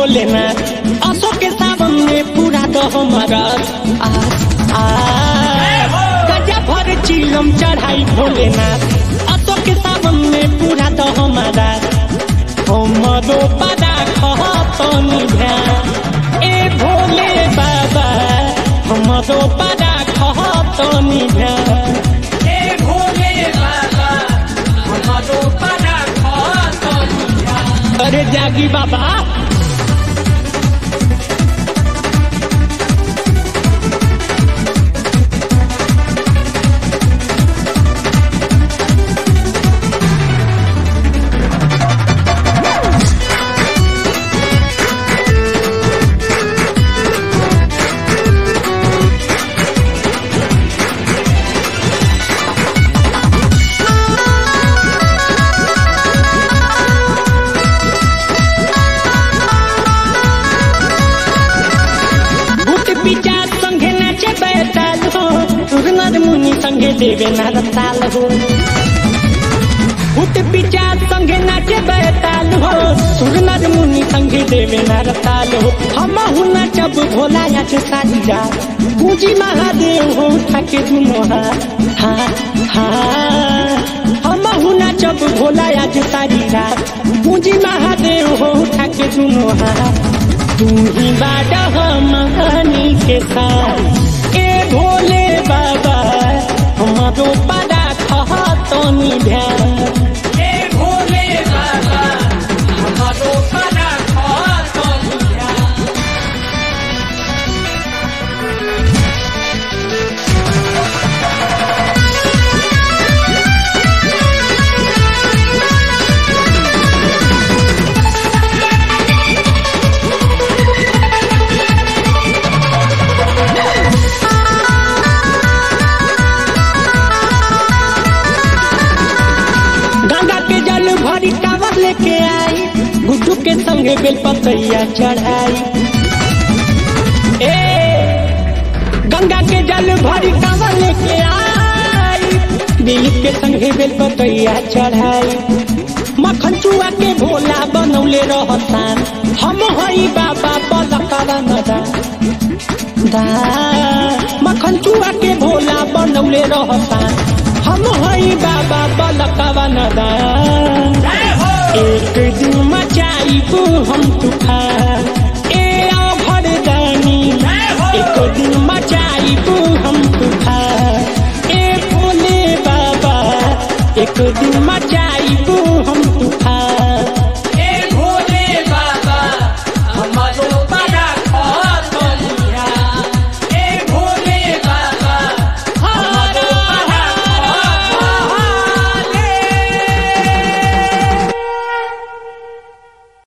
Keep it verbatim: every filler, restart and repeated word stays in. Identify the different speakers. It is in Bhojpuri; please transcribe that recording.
Speaker 1: भोलेनाथ अशोक के सावन में पूरा दो हमारा गजा भर चिलम चढ़ाई भोलेनाथ अशोक के सावन में पूरा दो हमारा हमरो बड़ा खतनी ध्यान ए भोले बाबा हमरो बड़ा खतनी ध्यान ए भोले बाबा हमरो बड़ा खतनी ध्यान। अरे जागी बाबा मुनि संगे देवे नार ताल हो भूत पिचार संगे नाचे बैताल हो सुरनर मुनि संगे देवे नार ताल हो हम हुना जब भोला नाचे सारी रात पूजी महादेव हो ठाके दुनो हा हा हम हुना जब भोला नाचे सारी रात पूजी महादेव हो ठाके दुनो हा तू ही बाड़ा हमनी के साथ ए भोले बाबा हमरो बड़ा खतनी ध्यान ए भोले बाबा हमरो बड़ा खतनी ध्यान। लेके आई गुड्डू के संगे बेल पतैया चढ़ाई ए गंगा के जल भरी कांवर लेके आई दिलीप के संगे बेल पतैया चढ़ाई मखन चुआ के भोला बनौले रहसान हम हई बाबा पलकवा नदा दा मखन चुआ के भोला बनौले रहसान हम हई बाबा पलकवा नदा एक दिन मचाइबू हम तूफान ए भरदानी एक दिन मचाइबू हम तूफान ए भोले बाबा एक दिन मचाइबू हम तूफान।